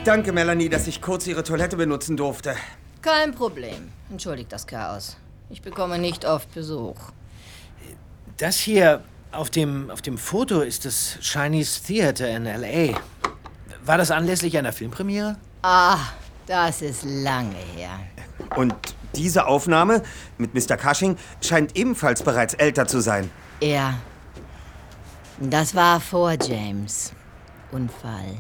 Danke, Melanie, dass ich kurz Ihre Toilette benutzen durfte. Kein Problem. Entschuldigt das Chaos. Ich bekomme nicht oft Besuch. Das hier auf dem Foto ist das Chinese Theater in L.A. War das anlässlich einer Filmpremiere? Ah, das ist lange her. Und diese Aufnahme mit Mr. Cushing scheint ebenfalls bereits älter zu sein. Ja. Das war vor James' Unfall.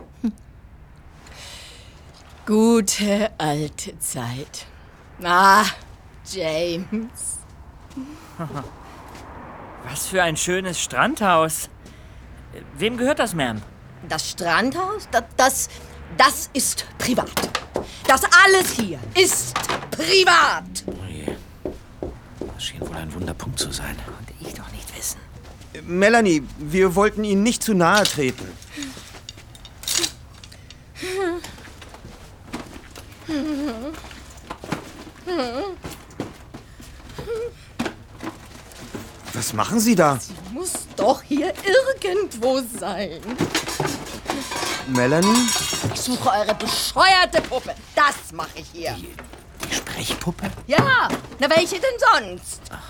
Gute alte Zeit. Ah, James. Was für ein schönes Strandhaus. Wem gehört das, Ma'am? Das Strandhaus? Das ist privat. Das alles hier ist privat. Oh je. Das schien wohl ein Wunderpunkt zu sein. Konnte ich doch nicht wissen. Melanie, wir wollten Ihnen nicht zu nahe treten. Was machen Sie da? Sie muss doch hier irgendwo sein. Melanie? Ich suche eure bescheuerte Puppe. Das mache ich hier. Die Sprechpuppe? Ja, na welche denn sonst?